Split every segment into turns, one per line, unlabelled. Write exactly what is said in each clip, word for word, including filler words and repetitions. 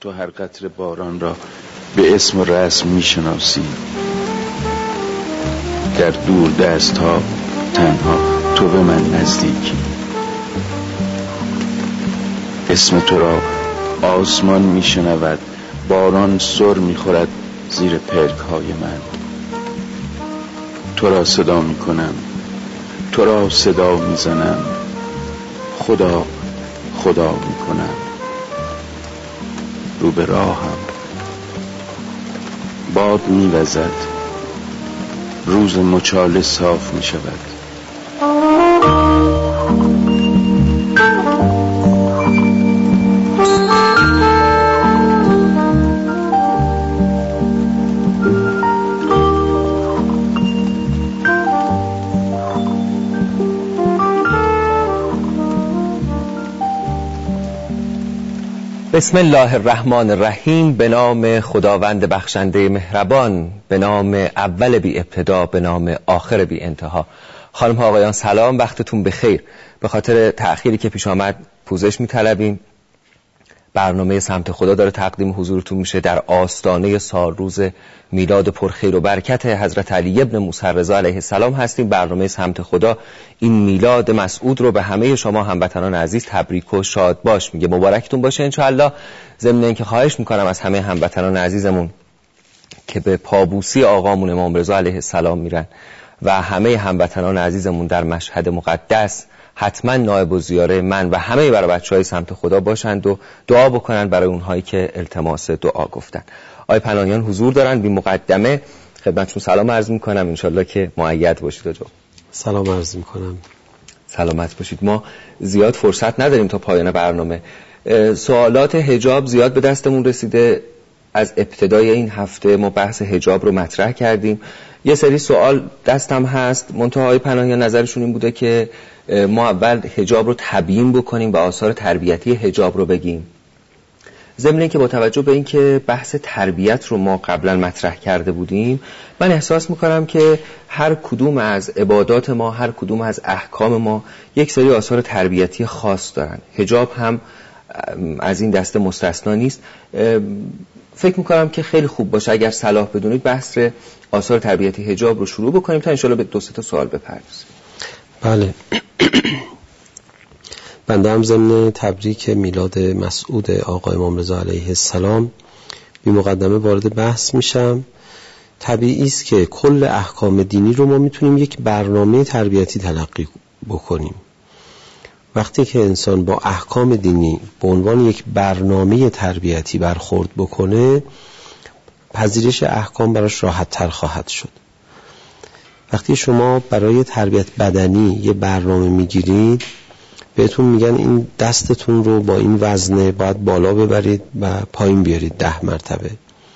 تو هر قطره باران را به اسم و رسم میشناسی. در دور دست ها تنها تو به من نزدیکی. اسم تو را آسمان میشنود، باران سر میخورد زیر پلک های من. تو را صدا میکنم، تو را صدا میزنم، خدا خدا میکنم. رو به راهم باد میوزد، روز مچاله صاف میشود.
بسم الله الرحمن الرحیم. به نام خداوند بخشنده مهربان، به نام اول بی ابتدا، به نام آخر بی انتها. خانم ها آقایان سلام، وقتتون بخیر. به خاطر تأخیری که پیش آمد پوزش می‌طلبیم. برنامه سمت خدا داره تقدیم حضورتون میشه در آستانه سالروز میلاد پرخیر و برکت حضرت علی ابن موسی رضا علیه السلام هستیم. برنامه سمت خدا این میلاد مسعود رو به همه شما هموطنان عزیز تبریک و شاد باش میگه. مبارکتون باشه انشاءالله. ضمن اینکه خواهش میکنم از همه هموطنان عزیزمون که به پابوسی آقامون امام رضا علیه السلام میرن و همه هموطنان عزیزمون در مشهد مقدس حتما نایب الزیاره من و همه برای بچهای سمت خدا باشند و دعا بکنن برای اونهایی که التماس دعا گفتن. آقای پناهیان حضور دارن. بی مقدمه خدمتشون سلام عرض میکنم، انشالله که مؤید باشید. آجا
سلام عرض میکنم،
سلامت باشید. ما زیاد فرصت نداریم تا پایان برنامه. سوالات حجاب زیاد به دستمون رسیده. از ابتدای این هفته ما بحث حجاب رو مطرح کردیم. یه سری سوال دستم هست، منتهای پناهیان نظرشون این بوده که ما اول حجاب رو تبیین بکنیم و آثار تربیتی حجاب رو بگیم. ضمن اینکه با توجه به اینکه بحث تربیت رو ما قبلا مطرح کرده بودیم، من احساس میکنم که هر کدوم از عبادات ما، هر کدوم از احکام ما یک سری آثار تربیتی خاص دارن. حجاب هم از این دسته مستثنا نیست. فکر میکنم که خیلی خوب باشه اگر صلاح بدونید بحث آثار تربیتی حجاب رو شروع بکنیم تا انشالله به دو سه تا سوال بپردازیم.
بله. بنده هم ضمن تبریک میلاد مسعود آقا امام رضا علیه السلام بی مقدمه وارد بحث میشم. طبیعی است که کل احکام دینی رو ما میتونیم یک برنامه تربیتی تلقی بکنیم. وقتی که انسان با احکام دینی به عنوان یک برنامه تربیتی برخورد بکنه، پذیرش احکام براش راحت تر خواهد شد. وقتی شما برای تربیت بدنی یه برنامه میگیرید، بهتون میگن این دستتون رو با این وزنه باید بالا ببرید و پایین بیارید ده مرتبه.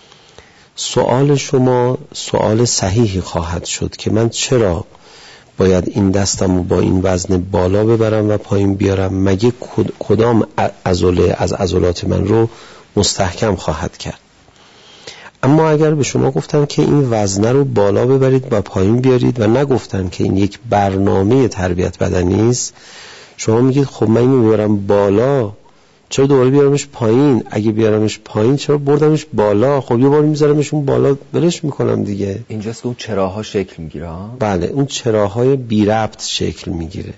سوال شما سوال صحیحی خواهد شد که من چرا باید این دستم رو با این وزن بالا ببرم و پایین بیارم؟ مگه کدام عضله از عضلات من رو مستحکم خواهد کرد؟ اما اگر به شما گفتن که این وزنه رو بالا ببرید و پایین بیارید و نگفتن که این یک برنامه تربیت بدنی است، شما میگید خب من اینو بیارم بالا، چرا دوباره بیارمش پایین؟ اگه بیارمش پایین چرا بردمش بالا؟ خب یه بار میذارمش اون بالا ولش میکنم دیگه.
اینجاست که اون چراها شکل میگیره ها؟
بله، اون چراهای بی ربط شکل میگیره.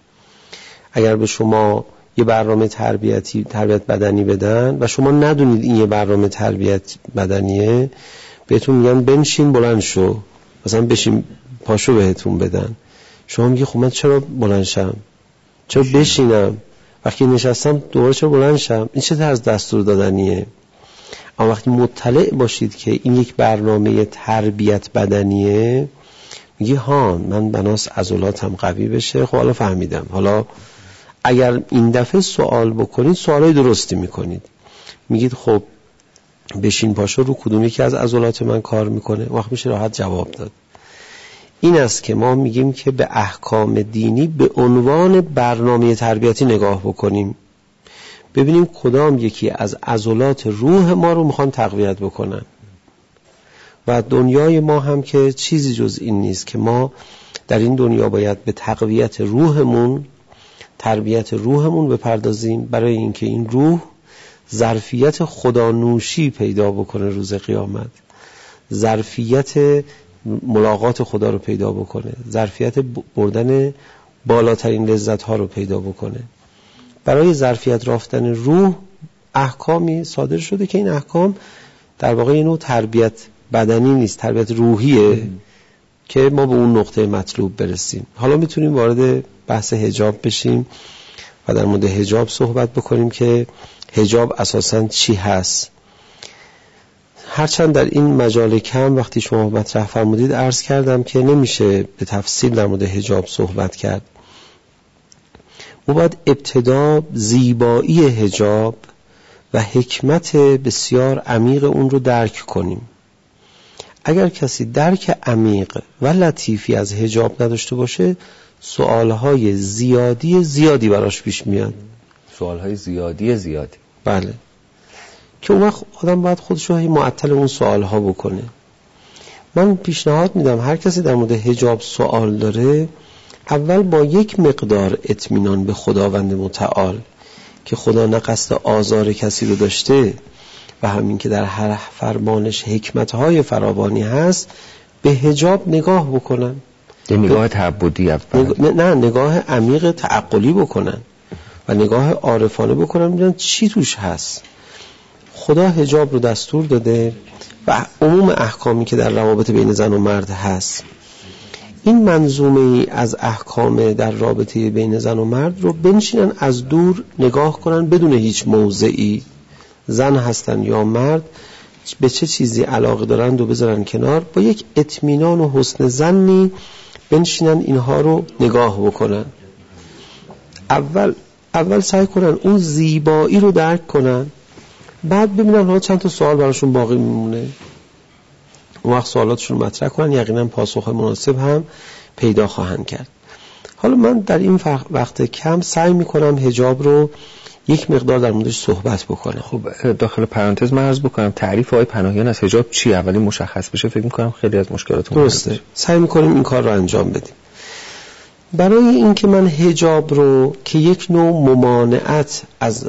اگر به شما یه برنامه تربیتی تربیت بدنی بدن و شما ندونید این یه برنامه تربیت بدنیه، بهتون میگن بنشین بلند شو، مثلا بشین پاشو بهتون بدن، شما میگی خب من چرا بلند شم؟ چرا بشینم؟ وقتی نشستم دوباره چرا بلند شم؟ این چه طرز دستور دادنیه؟ اما وقتی مطلع باشید که این یک برنامه تربیت بدنیه، میگی ها من بناس عضلاتم قوی بشه. خب حالا فهمیدم. حالا اگر این دفعه سوال بکنید سوالای درستی میکنید. میگید خب بشین پاشو رو کدوم یکی از عضلات من کار میکنه؟ وقت میشه راحت جواب داد. این است که ما میگیم که به احکام دینی به عنوان برنامه تربیتی نگاه بکنیم، ببینیم کدام یکی از عضلات روح ما رو میخوان تقویت بکنن. و دنیای ما هم که چیزی جز این نیست که ما در این دنیا باید به تقویت روحمون، تربیت روحمون بپردازیم، برای اینکه این روح ظرفیت خدانوشی پیدا بکنه روز قیامت، ظرفیت ملاقات خدا رو پیدا بکنه، ظرفیت بردن بالاترین لذت ها رو پیدا بکنه. برای ظرفیت رافتن روح احکامی صادر شده که این احکام در واقع اینو تربیت بدنی نیست، تربیت روحیه که ما به اون نقطه مطلوب برسیم. حالا میتونیم وارد بحث حجاب بشیم و در مورد حجاب صحبت بکنیم که حجاب اساساً چی هست. هرچند در این مجال کم وقتی شما مطرح فرمودید عرض کردم که نمیشه به تفصیل در مورد حجاب صحبت کرد. ما باید ابتدا زیبایی حجاب و حکمت بسیار عمیق اون رو درک کنیم. اگر کسی درک عمیق و لطیفی از حجاب نداشته باشه سوالهای زیادی زیادی براش پیش میاد.
سوالهای زیادی زیادی
بله، که اون وقت آدم باید خودش رو معطل اون سوالها بکنه. من پیشنهاد میدم هر کسی در مورد حجاب سوال داره اول با یک مقدار اطمینان به خداوند متعال که خدا نه قصد آزار کسی رو داشته و همین که در هر فرمانش حکمتهای فراوانی هست به حجاب نگاه بکنن.
یه نگاه تعبدی اول
نگ... نه نگاه عمیق تعقلی بکنن و نگاه عارفانه بکنن، ببینن چی توش هست. خدا حجاب رو دستور داده و عموم احکامی که در روابط بین زن و مرد هست، این منظومه ای از احکام در رابطه بین زن و مرد رو بنشینن از دور نگاه کنن بدون هیچ موضعی، زن هستن یا مرد، به چه چیزی علاقه دارند و بذارن کنار، با یک اطمینان و حسن ظنی بنشینن اینها رو نگاه بکنن. اول اول سعی کنن اون زیبایی رو درک کنن، بعد ببینن ها چند تا سوال براشون باقی میمونه، اون وقت سوالاتشون رو مطرح کنن، یقینا پاسخ مناسب هم پیدا خواهند کرد. حالا من در این وقت کم سعی میکنم حجاب رو یک مقدار در موردش صحبت بکنم.
خب داخل پرانتز من عرض بکنم تعریف آقای پناهیان از حجاب چیه؟ اولی مشخص بشه فکر میکنم خیلی از مشکلاتون
درسته. سعی میکنیم این کار رو انجام بدیم. برای اینکه من حجاب رو که یک نوع ممانعت از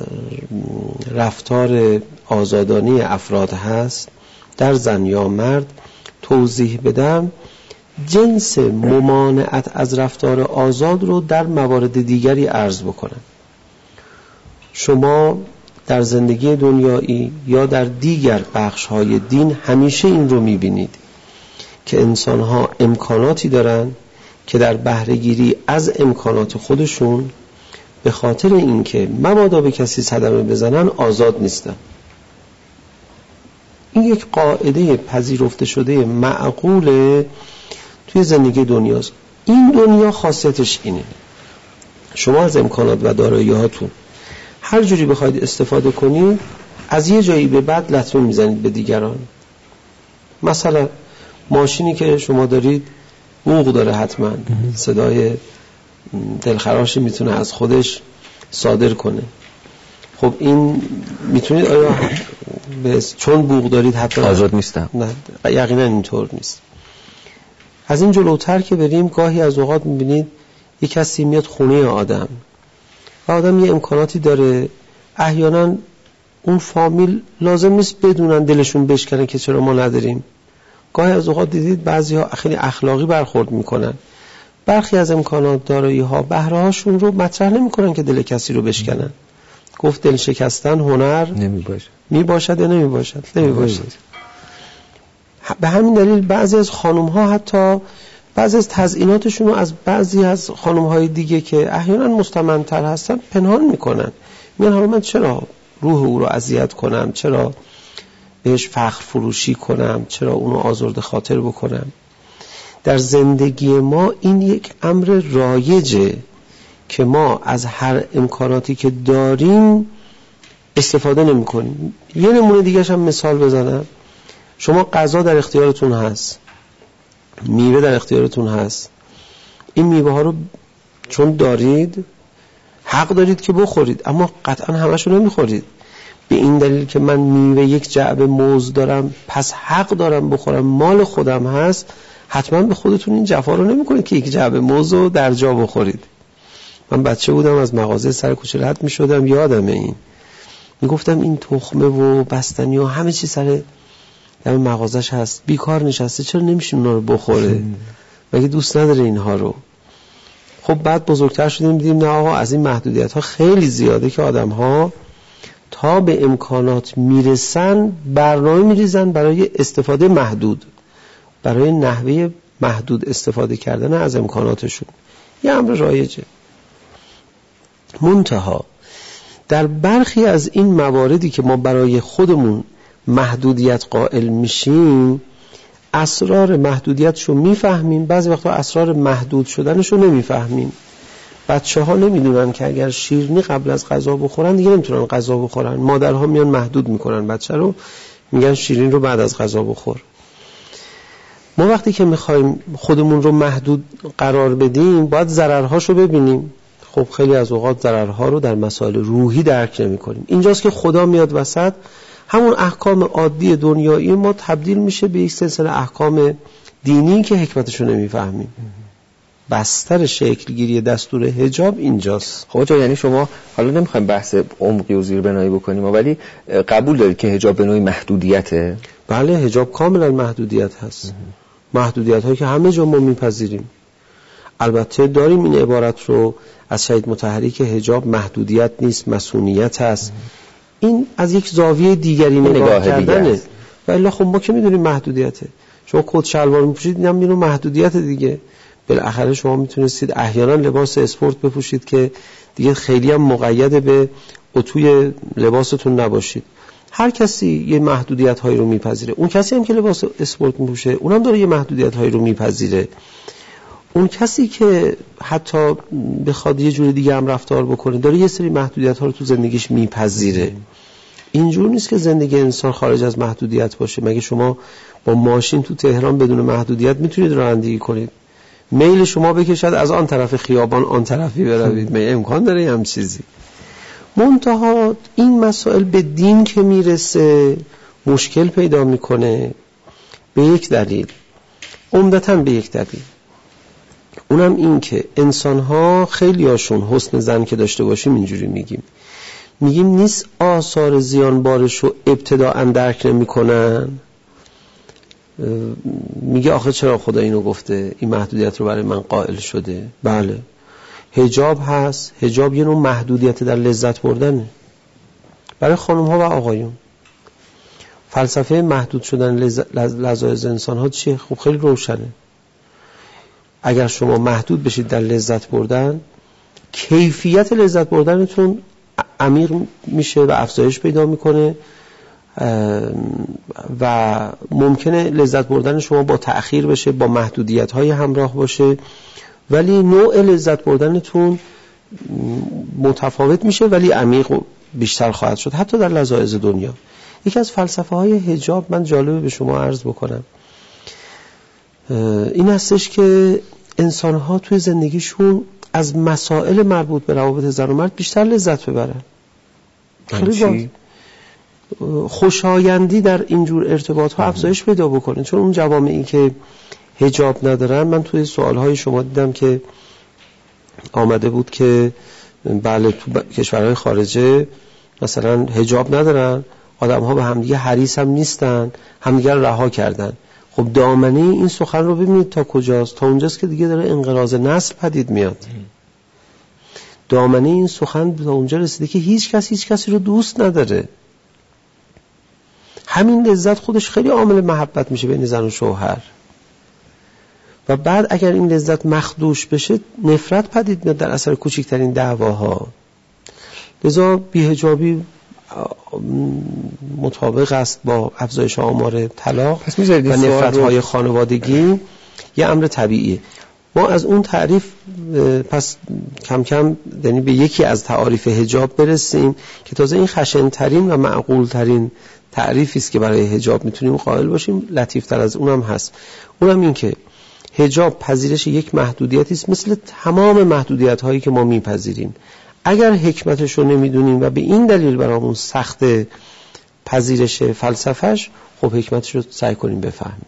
رفتار آزادانه افراد هست در زن یا مرد توضیح بدم، جنس ممانعت از رفتار آزاد رو در موارد دیگری عرض بکنم. شما در زندگی دنیایی یا در دیگر بخش‌های دین همیشه این رو می‌بینید که انسان‌ها امکاناتی دارن که در بهره‌گیری از امکانات خودشون به خاطر اینکه مبادا به کسی صدمه بزنن آزاد نیستن. این یک قاعده پذیرفته شده معقوله توی زندگی دنیاست. این دنیا خاصیتش اینه، شما از امکانات و دارایی‌هاتون هر جوری بخواید استفاده کنید از یه جایی به بعد لطمه میزنید به دیگران. مثلا ماشینی که شما دارید بوق داره، حتما صدای دلخراشی میتونه از خودش صادر کنه. خب این میتونید آیا چون بوق دارید حتما
آزاد نیستم؟
نه، یقینا اینطور نیست. از این جلوتر که بریم گاهی از اوقات میبینید یک کسی میاد خونه آدم و آدم یه امکاناتی داره، احیانا اون فامیل لازم نیست بدونن دلشون بشکنه که چرا ما نداریم. گاهی از اوقات دیدید بعضی‌ها خیلی اخلاقی برخورد میکنن، برخی از امکانات دارایی‌ها بهره‌هاشون رو مطرح نمی‌کنن که دل کسی رو بشکنن. گفت دل شکستن هنر
نمی‌باشد.
میباشد یا نمی‌باشد؟ نمی‌باشد. به همین دلیل بعضی از خانم‌ها حتی بعضی از تزییناتشون رو از بعضی از خانم‌های دیگه که احیانا مستمندتر هستن پنهان میکنن. میگن حالا من چرا روح او رو اذیت کنم، چرا بهش فخر فروشی کنم، چرا اونو آزرده خاطر بکنم. در زندگی ما این یک امر رایجه که ما از هر امکاناتی که داریم استفاده نمی کنیم. یه نمونه دیگه هم مثال بزنم. شما غذا در اختیارتون هست، میوه در اختیارتون هست، این میوه ها رو چون دارید حق دارید که بخورید، اما قطعا همشو نمیخورید. به این دلیل که من میوه یک جعبه موز دارم پس حق دارم بخورم، مال خودم هست، حتما به خودتون این جفا رو نمیکنید که یک جعبه موز رو در جا بخورید. من بچه بودم از مغازه سر کوچه رد میشدم، یادمه این میگفتم این تخمه و بستنی و همه چی سر در مغازش هست، بیکار نشسته، چرا نمیشه اونا رو بخوره؟ مگه دوست نداره اینها رو؟ خب بعد بزرگتر شدیم دیدیم نه آقا، از این محدودیت ها خیلی زیاده که آدم ها تا به امکانات میرسن برنامه میریزن برای استفاده محدود، برای نحوه محدود استفاده کردن از امکاناتشون. یه امر رایجه. منتها در برخی از این مواردی که ما برای خودمون محدودیت قائل میشیم، اسرار محدودیتشو میفهمیم، بعضی وقتا اسرار محدود شدنشو نمیفهمیم. بچه ها نمیدونن که اگر شیرینی قبل از غذا بخورن دیگه نمیتونن غذا بخورن. مادرها میان محدود میکنن بچه رو، میگن شیرین رو بعد از غذا بخور. ما وقتی که میخوایم خودمون رو محدود قرار بدیم باید ضررهاشو ببینیم. خب خیلی از اوقات ضررها رو در مسائل روحی درک نمی‌کنیم. اینجاست که خدا میاد وسط، همون احکام عادی دنیایی ما تبدیل میشه به یک سلسله احکام دینی که حکمتشو نمیفهمیم. بستر شکلگیری دستور حجاب اینجاست.
خب جا یعنی شما حالا نمیخوایم بحث عمقی و زیربنایی بکنیم ولی قبول دارید که حجاب به نوعی محدودیته؟
بله، حجاب کاملا محدودیت هست. محدودیت هایی که همه جا ما میپذیریم. البته داریم این عبارت رو از شهید مطهری که حجاب محدودیت نیست، مسئولیت هست. این از یک زاویه دیگری نگاه, نگاه کردنه. ولی خب ما که میدونیم محدودیته. شما کت شلوار میپوشید، اینم میدونم محدودیت دیگه. بالاخره شما میتونستید احیانا لباس اسپورت بپوشید که دیگه خیلی هم مقید به اتوی لباستون نباشید. هر کسی یه محدودیت هایی رو میپذیره. اون کسی هم که لباس اسپورت میپوشه اونم داره یه محدودیت هایی رو میپذیره. اون کسی که حتی بخواد یه جور دیگه هم رفتار بکنه داره یه سری محدودیت ها رو تو زندگیش میپذیره. اینجور نیست که زندگی انسان خارج از محدودیت باشه. مگه شما با ماشین تو تهران بدون محدودیت میتونید رانندگی کنید؟ میل شما بکشد از آن طرف خیابان آن طرفی بروید، مگه امکان داره هم چیزی؟ منتها این مسائل به دین که میرسه مشکل پیدا میکنه به یک دلیل، عمدتاً به یک دلیل، اونم این که انسان‌ها خیلی هاشون حسن ظن که داشته باشیم اینجوری میگیم میگیم نیست آثار زیانبارش رو ابتداءً درک نمی‌کنن. میگه آخه چرا خدا اینو گفته، این محدودیت رو برای من قائل شده؟ بله، حجاب هست. حجاب یه نوع محدودیت در لذت بردنه برای خانم ها و آقایون. فلسفه محدود شدن لذایز انسان ها چیه؟ خب خیلی روشنه. اگر شما محدود بشید در لذت بردن، کیفیت لذت بردنتون عمیق میشه و افزایش پیدا میکنه و ممکنه لذت بردن شما با تأخیر بشه، با محدودیت های همراه باشه، ولی نوع لذت بردنتون متفاوت میشه ولی عمیق و بیشتر خواهد شد حتی در لذایذ دنیا. یکی از فلسفه های حجاب من جالبه به شما عرض بکنم این هستش که انسان ها توی زندگیشون از مسائل مربوط به روابط زن و مرد بیشتر لذت ببرن. خیلی خوشایندی در اینجور ارتباط ها افزایش پیدا بکنه. چون اون جوامعی که حجاب ندارن، من توی سوالهای شما دیدم که آمده بود که بله تو کشورهای خارجه مثلا حجاب ندارن، آدم ها به همدیگه حریص هم نیستن، همدیگه رو رها کردن. خب دامنه این سخن رو ببینید تا کجاست؟ تا اونجاست که دیگه داره انقراض نسل پدید میاد. دامنه این سخن تا اونجا رسیده که هیچ کس هیچ کسی رو دوست نداره. همین لذت خودش خیلی عامل محبت میشه بین زن و شوهر. و بعد اگر این لذت مخدوش بشه نفرت پدید میاد در اثر کوچکترین دعواها. لذا بی‌حجابی مطابق است با افزایش آمار طلاق و نفرت‌های خانوادگی، یه امر طبیعیه. ما از اون تعریف پس کم کم یعنی به یکی از تعاریف حجاب برسیم که تازه این خشن‌ترین و معقول‌ترین تعریفی است که برای حجاب میتونیم قائل باشیم. لطیف‌تر از اونم هست. اونم این که حجاب پذیرش یک محدودیتی است مثل تمام محدودیت‌هایی که ما میپذیریم. اگر حکمتش رو نمیدونیم و به این دلیل برامون سخت پذیرش فلسفهش، خب حکمتش رو سعی کنیم بفهمیم.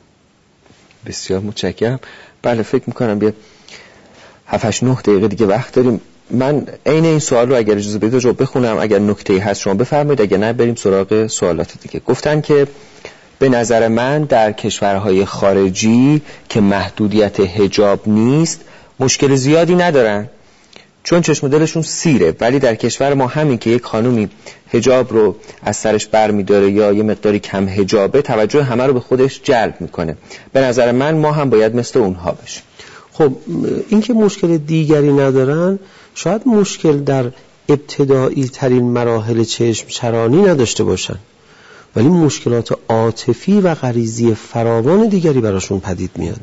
بسیار متشکرم. بله فکر میکنم یه هفت هشت نه دقیقه دیگه وقت داریم. من عین این سوال رو اگر اجازه بدید رو بخونم، اگر نکته‌ای هست شما بفرمایید، اگر نه بریم سراغ سوالات دیگه. گفتن که به نظر من در کشورهای خارجی که محدودیت حجاب نیست مشکل زیادی ندارن، چون چشم دلشون سیره، ولی در کشور ما همین که یک خانومی حجاب رو از سرش بر می‌داره یا یه مقداری کم حجابه، توجه همه رو به خودش جلب میکنه. به نظر من ما هم باید مثل اونها بشیم.
خب این که مشکل دیگری ندارن، شاید مشکل در ابتدایی ترین مراحل چشم چرانی نداشته باشن، ولی مشکلات عاطفی و غریزی فراوان دیگری براشون پدید میاد.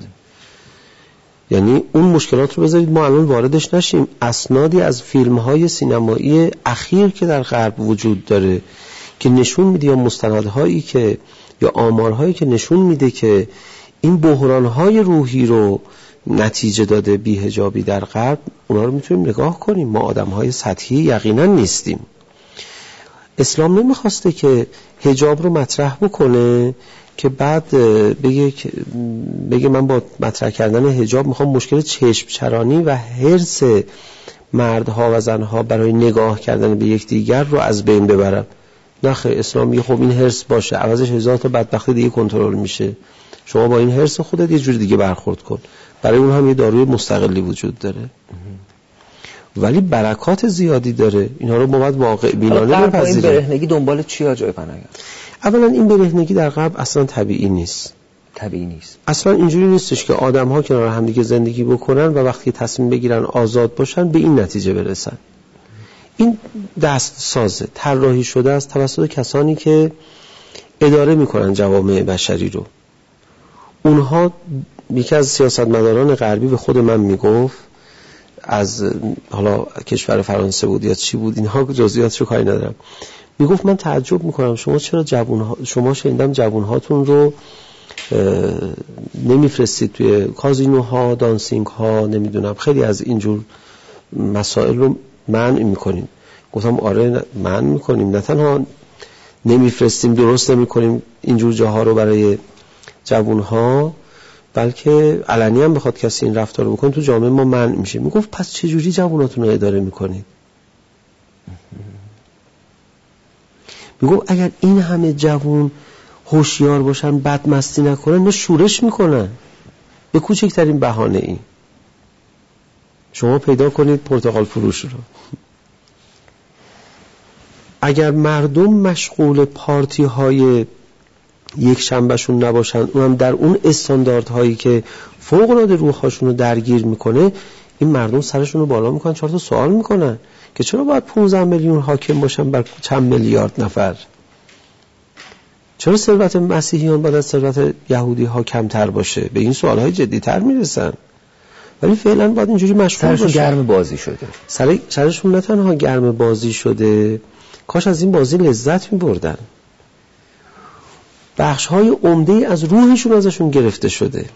یعنی اون مشکلات رو بذارید ما الان واردش نشیم. اسنادی از فیلم‌های سینمایی اخیر که در غرب وجود داره که نشون میده، یا مستندهایی که یا آمارهایی که نشون میده که این بحران‌های روحی رو نتیجه داده بی‌حجابی در غرب، اونا رو میتونیم نگاه کنیم. ما آدم‌های سطحی یقینا نیستیم. اسلام نمیخواسته که حجاب رو مطرح بکنه که بعد بگه بگه من با مطرح کردن حجاب میخوام مشکل چشم چرانی و حرص مردها و زنها برای نگاه کردن به یکدیگر رو از بین ببرم. نه خیر، اسلام میگه خب این حرص باشه، عوضش هزار تا بدبختی دیگه کنترل میشه، شما با این حرص خودت یه جوری دیگه برخورد کن. برای اون هم یه داروی مستقلی وجود داره، ولی برکات زیادی داره. اینا رو ما باید واقع بینانه بپذیریم.
این برهنگی دنبال چی جای پناهگاه؟
اولا این برهنگی در غرب اصلا طبیعی نیست.
طبیعی نیست.
اصلا اینجوری نیستش که آدم‌ها کنار هم دیگه زندگی بکنن و وقتی تصمیم بگیرن آزاد باشن به این نتیجه برسن. این دست سازه، طراحی شده است توسط کسانی که اداره میکنن جوامع بشری رو. اونها، یکی از سیاستمداران غربی به خود من میگفت، از حالا کشور فرانسه بود یا چی بود، اینها جزئیاتشو کاری ندارم، میگفت من تعجب میکنم شما چرا جوانها شما شنیدم جوانهاتون رو نمیفرستید توی کازینوها، دانسینگ ها، نمیدونم خیلی از اینجور مسائل رو منع میکنیم. گفتم آره منع میکنیم، نه تنها نمیفرستیم، درست نمیکنیم اینجور جاها رو برای جوانها، بلکه علنی هم بخواد کسی این رفتار رو بکنه تو جامعه ما منع میشه. میگفت پس چجوری جواناتون رو اداره میکنید؟ میگفت اگر این همه جوان هوشیار باشن، بدمستی نکنن، نه شورش میکنن به کوچکترین بهانه ای. شما پیدا کنید پرتقال فروش رو، اگر مردم مشغول پارتی های یک شنبهشون نباشن، اونم در اون استانداردهایی که فوق العاده روحاشون رو درگیر میکنه، این مردم سرشون رو بالا میکنن، چهار تا سوال میکنن که چرا باید پانزده میلیون حاکم باشن بر چند میلیارد نفر؟ چرا ثروت مسیحیان باید از ثروت یهودی ها کمتر باشه؟ به این سوال های جدی تر میرسن. ولی فعلا باید اینجوری مشغول باشن.
سرشون گرم بازی شده.
سر سرشون نه تنها گرم بازی شده، کاش از این بازی لذت میبردن. بخش های عمده از روحشون ازشون گرفته شده.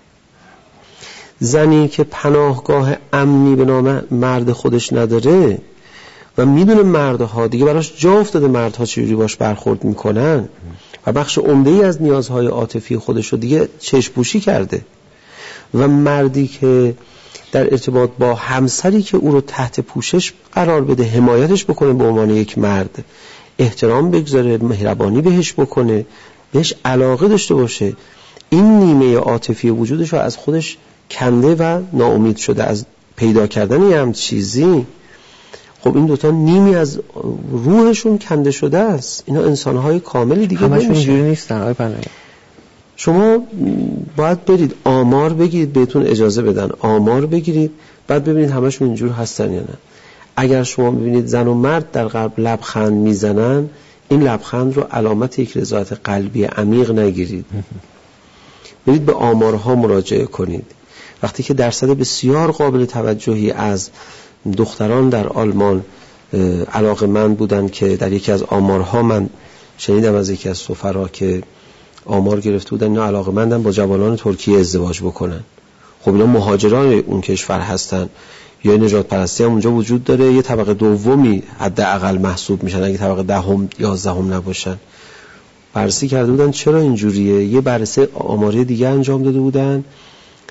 زنی که پناهگاه امنی به نام مرد خودش نداره و میدونه مردها دیگه براش جا افتاده مردها چجوری باش برخورد میکنن و بخش عمده‌ای از نیازهای عاطفی خودش رو دیگه چشم‌پوشی کرده، و مردی که در ارتباط با همسری که او رو تحت پوشش قرار بده، حمایتش بکنه، به عنوان یک مرد احترام بگذاره، مهربانی بهش بکنه، بهش علاقه داشته باشه، این نیمه عاطفی وجودش رو از خودش کنده و ناامید شده از پیدا کردن یه هم چیزی. خب این دوتا نیمی از روحشون کنده شده است. اینا انسانهای کاملی دیگه نمیشه.
همشون اینجوری نیستن آقای پناهی.
شما باید برید آمار بگیرید، بهتون اجازه بدن آمار بگیرید، بعد ببینید همشون اینجور هستن یا نه. اگر شما ببینید زن و مرد در غرب لبخند میزنن، این لبخند رو علامت یک رضایت قلبی عمیق نگیرید. برید به آمارها مراجعه کنید. وقتی که درصد بسیار قابل توجهی از دختران در آلمان علاقه‌مند بودن که در یکی از آمارها من شنیدم از یکی از سفرا که آمار گرفته بودن اینا علاقه‌مندن با جوانان ترکیه ازدواج بکنن. خب اینا مهاجران اون کشور هستن، یا نجات پرستی هم اونجا وجود داره، یه طبقه دومی حداقل محسوب میشن اگه طبقه دهم یازدهم نباشن. بررسی کرده بودن چرا اینجوریه. یه بررسی آماری دیگه انجام داده بودن،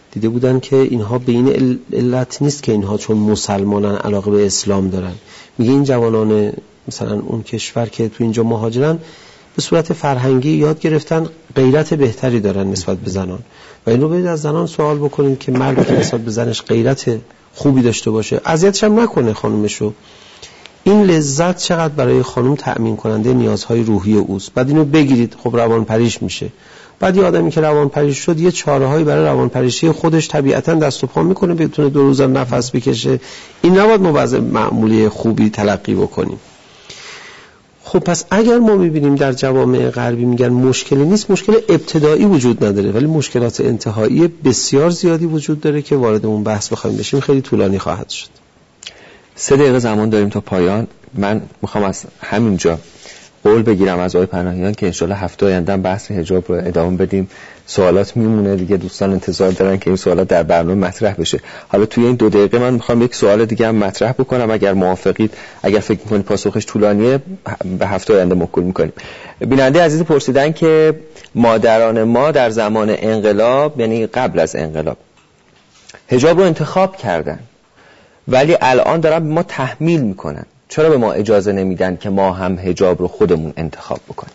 دیده بودن که اینها به این علت نیست که اینها چون مسلمانن علاقه به اسلام دارن. میگه این جوانان مثلا اون کشور که تو اینجا مهاجرن به صورت فرهنگی یاد گرفتن غیرت بهتری دارن نسبت به زنان و این رو باید از زنان سوال بکنید که مردی که نسبت به زنش غیرت خوبی داشته باشه، اذیتش هم نکنه خانومشو، این لذت چقدر برای خانم تأمین کننده نیازهای روحی اوست. بعد اینو بگیرید خب روانپریش میشه. بعد یه آدمی که روانپریش شد یه چاره‌هایی برای روانپریشی خودش طبیعتاً دست و پا میکنه، بتونه دو روز نفس بکشه. این نباید موضع معمولی خوبی تلقی بکنیم. خب پس اگر ما میبینیم در جوامع غربی میگن مشکلی نیست، مشکل ابتدایی وجود نداره ولی مشکلات انتهایی بسیار زیادی وجود داره که وارد اون بحث بخوایم بشیم خیلی طولانی خواهد شد.
سه دقیقه زمان داریم تا پایان. من میخوام از همینجا قول بگیرم از آقای پناهیان که انشالله هفته آینده بحث حجاب رو ادامه بدیم. سوالات میمونه دیگه، دوستان انتظار دارن که این سوالات در برنامه مطرح بشه. حالا توی این دو دقیقه من میخوام یک سوال دیگه هم مطرح بکنم، اگر موافقید، اگر فکر میکنید پاسخش طولانیه به هفته آینده موکول میکنیم. بیننده عزیز پرسیدن که مادران ما در زمان انقلاب، یعنی قبل از انقلاب، حجاب رو انتخاب کردن ولی الان دارن به ما تحمیل میکنن، چرا به ما اجازه نمیدن که ما هم حجاب رو خودمون انتخاب بکنیم؟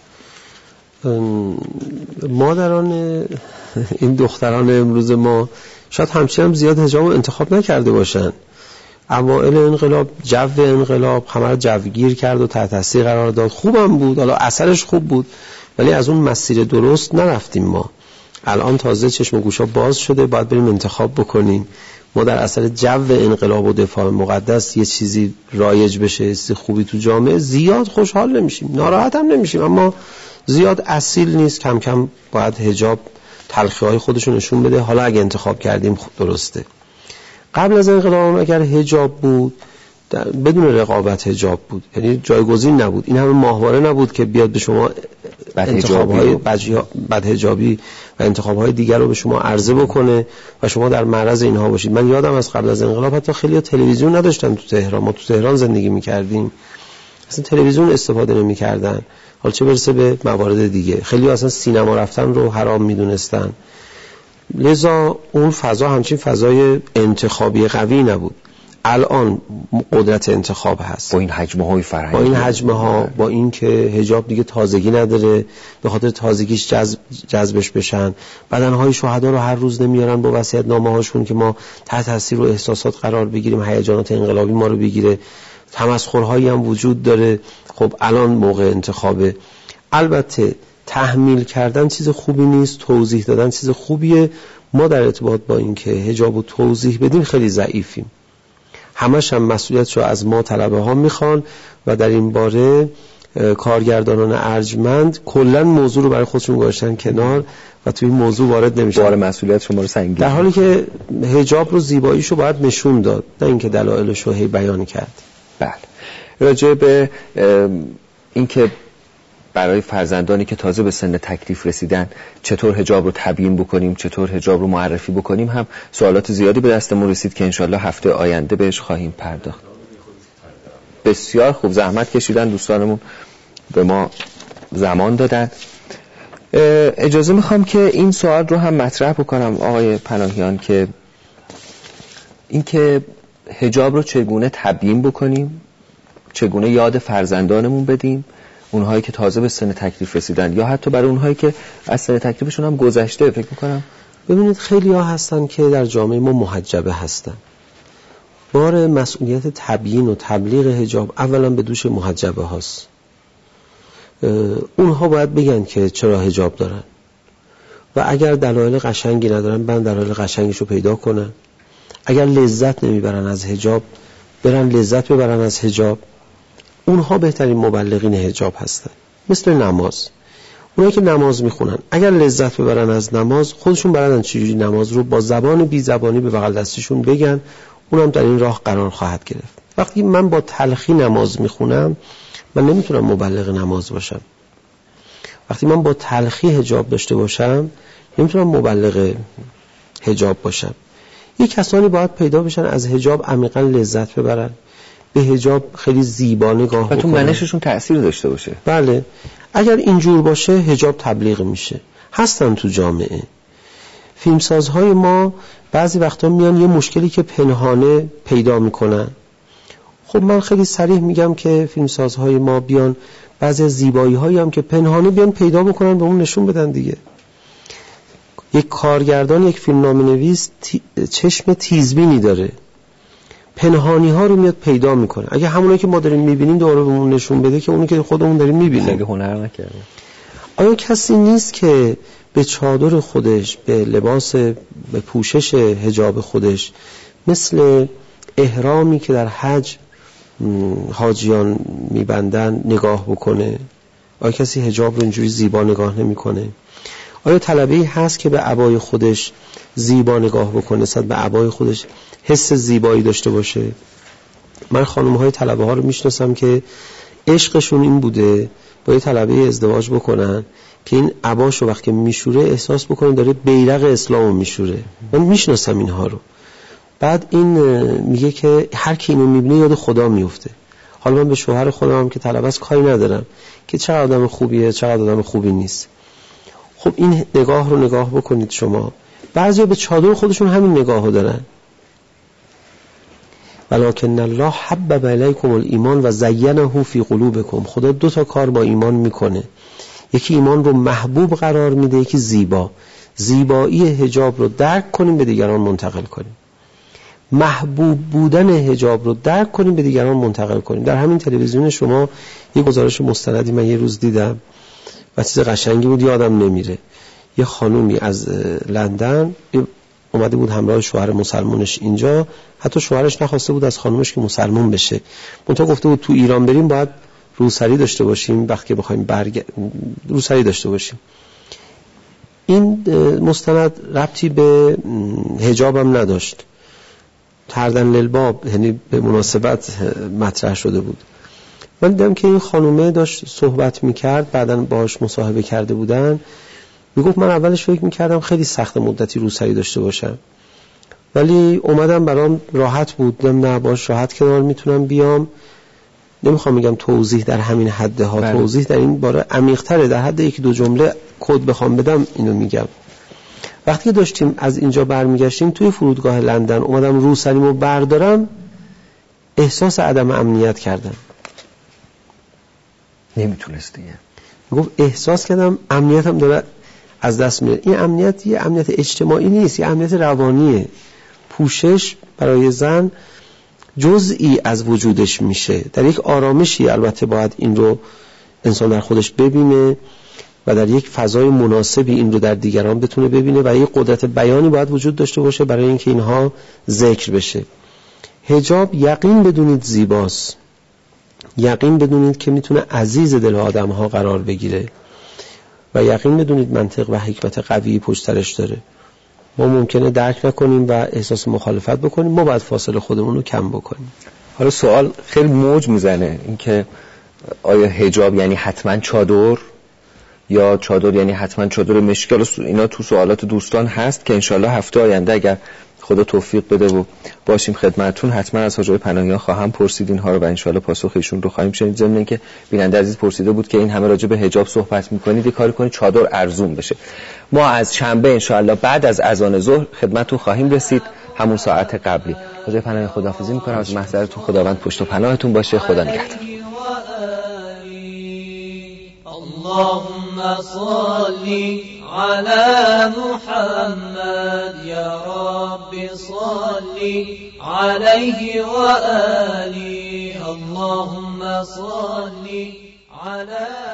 مادران این دختران امروز ما شاید همچنین هم زیاد حجاب رو انتخاب نکرده باشن. اوائل انقلاب جو انقلاب همه رو جوگیر کرد و تحت تاثیر قرار داد، خوبم بود، حالا اثرش خوب بود ولی از اون مسیر درست نرفتیم. ما الان تازه چشم و گوشا باز شده، باید بریم انتخاب بکنیم. ما در اثر جو انقلاب و دفاع مقدس یه چیزی رایج بشه، چیزی خوبی تو جامعه، زیاد خوشحال نمیشیم، ناراحت هم نمیشیم، اما زیاد اصیل نیست. کم کم باید حجاب تلخی‌های خودشو نشون بده. حالا اگه انتخاب کردیم درسته. قبل از انقلاب اگر حجاب بود بدون رقابت حجاب بود، یعنی جایگزین نبود، این همه ماهواره نبود که بیاد به شما انتخاب‌های بدحجابی و انتخاب‌های دیگر رو به شما عرضه بکنه و شما در معرض اینها باشید. من یادم از قبل از انقلاب حتی خیلی تلویزیون نداشتن تو تهران، ما تو تهران زندگی می‌کردیم، اصلا تلویزیون استفاده نمی‌کردن، حالا چه برسه به موارد دیگه. خیلی اصلا سینما رفتن رو حرام می‌دونستن، لذا اون فضا همچین فضای انتخابی قوی نبود. الان قدرت انتخاب هست
با این حجمه های فرهنگی،
با این حجمه ها، با این که حجاب دیگه تازگی نداره، به خاطر تازگیش جذب جذبش بشن. بدنهای شهدا رو هر روز نمیارن با وصیت‌نامه هاشون که ما تحت تاثیر و احساسات قرار بگیریم، هیجانات انقلابی ما رو بگیره، تمسخرهایی هم وجود داره. خب الان موقع انتخابه. البته تحمیل کردن چیز خوبی نیست، توضیح دادن چیز خوبیه. ما در ارتباط با این که حجاب رو توضیح بدیم خیلی ضعیفیم. همش هم مسئولیتشو از ما طلبه ها میخوان و در این باره کارگردانان ارجمند کلا موضوع رو برای خودشون گذاشتن کنار و توی این موضوع وارد نمیشن.
بار مسئولیت شما رو سنگین،
در حالی که حجاب رو زیباییشو باید نشون داد، نه اینکه دلایلش رو هی بیان کرد.
بله. راجع به این که برای فرزندانی که تازه به سن تکلیف رسیدن چطور حجاب رو تبیین بکنیم، چطور حجاب رو معرفی بکنیم، هم سوالات زیادی به دستمون رسید که انشالله هفته آینده بهش خواهیم پرداخت. بسیار خوب، زحمت کشیدن دوستانمون، به ما زمان دادن. اجازه میخوام که این سوال رو هم مطرح بکنم آقای پناهیان که این که حجاب رو چگونه تبیین بکنیم، چگونه یاد فرزندانمون بدیم، اونهایی که تازه به سن تکلیف رسیدن یا حتی برای اونهایی که از سن تکلیفشون هم گذشته. فکر میکنم
ببینید خیلی ها هستن که در جامعه ما محجبه هستن، بار مسئولیت تبیین و تبلیغ حجاب اولا به دوش محجبه هاست. اونها باید بگن که چرا حجاب دارن و اگر دلایل قشنگی ندارن برن دلایل قشنگیشو پیدا کنن. اگر لذت نمیبرن از حجاب برن لذت ببرن از حجاب. اونها بهترین مبلغین حجاب هستن. مثل نماز، اونایی که نماز میخونن اگر لذت ببرن از نماز خودشون بلدن چجوری نماز رو با زبان بی زبانی به بغل دستشون بگن، اونم در این راه قرار خواهد گرفت. وقتی من با تلخی نماز میخونم من نمیتونم مبلغ نماز باشم. وقتی من با تلخی حجاب داشته باشم نمیتونم مبلغ حجاب باشم. یک کسانی باید پیدا بشن از حجاب عمیقا لذت ببرن، به حجاب خیلی زیبا نگاه بکنن
و تو منششون تأثیر داشته باشه.
بله، اگر اینجور باشه حجاب تبلیغ میشه. هستن تو جامعه فیلمسازهای ما بعضی وقتا میان یه مشکلی که پنهانه پیدا میکنن. خب من خیلی صریح میگم که فیلمسازهای ما بیان بعضی از زیبایی هایی هم که پنهانه بیان پیدا بکنن به اون نشون بدن دیگه. یک کارگردان، یک فیلمنامه نویس تی... چشم تیزبینی داره، پنهانی ها رو میاد پیدا میکنه. اگه همونایی که ما داریم میبینیم دوباره بهمون نشون بده که اونی که خودمون داریم میبینیم.
اگه هنر نکرده،
آیا کسی نیست که به چادر خودش، به لباس، به پوشش حجاب خودش، مثل احرامی که در حج حاجیان میبندن نگاه بکنه؟ آیا کسی حجاب رو اینجوری زیبا نگاه نمیکنه؟ آیا طلبه‌ای هست که به عبای خودش زیبا نگاه بکنه، نسبت به عبای خودش حس زیبایی داشته باشه؟ من خانم‌های طلبه ها رو میشناسم که عشقشون این بوده با یه طلبه ازدواج بکنن که این عباشو وقتی میشوره احساس بکنه داره بیرق اسلامو میشوره. من میشناسم اینها رو. بعد این میگه که هر کی اینو میبینه یاد خدا میفته. حالا من به شوهر خودم هم که طلبه است کاری ندارم که چقدر آدم خوبیه چقدر آدم خوبی نیست. خب این نگاه رو نگاه بکنید شما. بعضیا به چادر خودشون همین نگاهو دارن. ولکن الله حبب الیکم الایمان و زینه فی قلوبکم. خدا دو تا کار با ایمان میکنه. یکی ایمان رو محبوب قرار میده، یکی زیبا. زیبایی حجاب رو درک کنیم به دیگران منتقل کنیم. محبوب بودن حجاب رو درک کنیم به دیگران منتقل کنیم. در همین تلویزیون شما یه گزارش مستندی من یه روز دیدم و چیز قشنگی بود، یادم نمیره. یه خانومی از لندن اومده بود همراه شوهر مسلمانش اینجا، حتی شوهرش نخواسته بود از خانومش که مسلمان بشه، منتها گفته بود تو ایران بریم باید روسری داشته باشیم، وقتی که بخوایم برگ... روسری داشته باشیم. این مستند ربطی به حجاب هم نداشت، تردن للباب، یعنی به مناسبت مطرح شده بود. من دیدم که این خانومه داشت صحبت میکرد، بعداً باهاش مصاحبه کرده بودن، میگفت من اولش فکر میکردم خیلی سخت مدتی روسری داشته باشم، ولی اومدم برام راحت بود، دیدم نه باش راحت کنار میتونم بیام. نمیخوام میگم توضیح در همین حده ها، توضیح در این باره عمیق‌تره، در حد یک دو جمله کد بخوام بدم اینو میگم. وقتی داشتیم از اینجا برمیگشتیم توی فرودگاه لندن اومدم روسریمو بردارم، احساس عدم امنیت کردم.
نمیتونست دیگه.
میگفت احساس کردم امنیتم داره از دست میره. این امنیت یه امنیت اجتماعی نیست، یه امنیت روانیه. پوشش برای زن جزئی از وجودش میشه، در یک آرامشی. البته باید این رو انسان در خودش ببینه و در یک فضای مناسبی این رو در دیگران بتونه ببینه و یک قدرت بیانی باید وجود داشته باشه برای اینکه اینها ذکر بشه. حجاب یقین بدونید زیباست، یقین بدونید که میتونه عزیز دل آدم ها قرار بگیره و یقین بدونید منطق و حکمت قوی پشترش داره. ما ممکنه درک نکنیم و احساس مخالفت بکنیم، ما باید فاصله خودمون رو کم بکنیم.
حالا سوال خیلی موج میزنه، این که آیا حجاب یعنی حتما چادر یا چادر یعنی حتما چادر مشکی؟ اینا تو سوالات دوستان هست که انشالله هفته آینده اگر خدا توفیق بده و باشیم خدمتتون حتما از حاج آقای پناهیان خواهم پرسید اینها رو و انشالله پاسخ ایشون رو خواهیم شنید. ضمن اینکه بیننده عزیز پرسیده بود که این همه راجع به حجاب صحبت میکنید، یه کاری کنید چادر ارزون بشه. ما از شنبه انشالله بعد از اذان ظهر خدمتتون خواهیم رسید، همون ساعت قبلی. حاج آقای پناهیان خداحافظی میکنم از محضرتون، خداوند پشت و پناهتون باشه، خدا نگهدار.
اللهم صل على محمد يا رب صل عليه وآله اللهم صل على